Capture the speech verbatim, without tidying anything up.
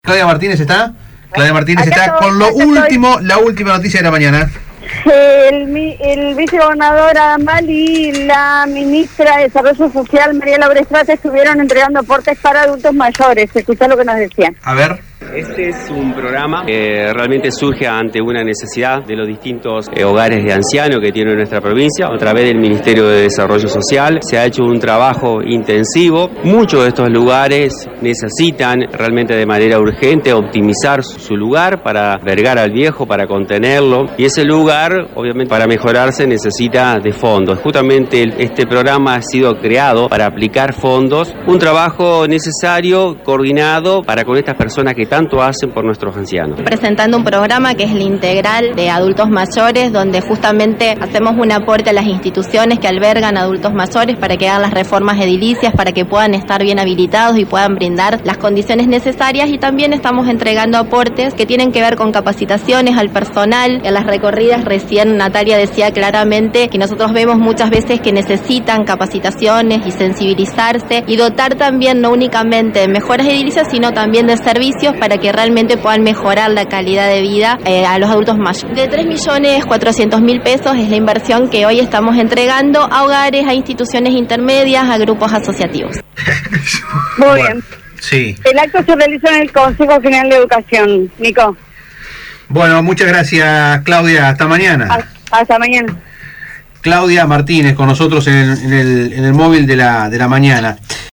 Claudia Martínez está. Claudia Martínez Acá está estoy, con lo acá último, la última noticia de la mañana. El, el vicegobernador Adamal y la ministra de Desarrollo Social, María Laura Estrada, estuvieron entregando aportes para adultos mayores. Escuchá lo que nos decían. A ver. Este es un programa que realmente surge ante una necesidad de los distintos eh, hogares de ancianos que tiene nuestra provincia. A través del Ministerio de Desarrollo Social se ha hecho un trabajo intensivo. Muchos de estos lugares necesitan realmente de manera urgente optimizar su lugar para albergar al viejo, para contenerlo. Y ese lugar, obviamente, para mejorarse necesita de fondos. Justamente el, este programa ha sido creado para aplicar fondos. Un trabajo necesario, coordinado, para con estas personas que tanto hacen por nuestros ancianos. Presentando un programa que es el integral de adultos mayores, donde justamente hacemos un aporte a las instituciones que albergan adultos mayores para que hagan las reformas edilicias, para que puedan estar bien habilitados y puedan brindar las condiciones necesarias, y también estamos entregando aportes que tienen que ver con capacitaciones al personal, a las recorridas. Recién Natalia decía claramente que nosotros vemos muchas veces que necesitan capacitaciones y sensibilizarse y dotar también no únicamente de mejoras edilicias, sino también de servicios para que realmente puedan mejorar la calidad de vida eh, a los adultos mayores. De tres millones cuatrocientos mil pesos es la inversión que hoy estamos entregando a hogares, a instituciones intermedias, a grupos asociativos. Muy Bueno, bien. sí. El acto se realizó en el Consejo General de Educación. Nico. Bueno, muchas gracias, Claudia. Hasta mañana. Hasta, hasta mañana. Claudia Martínez con nosotros en el, en el, en el móvil de la, de la mañana.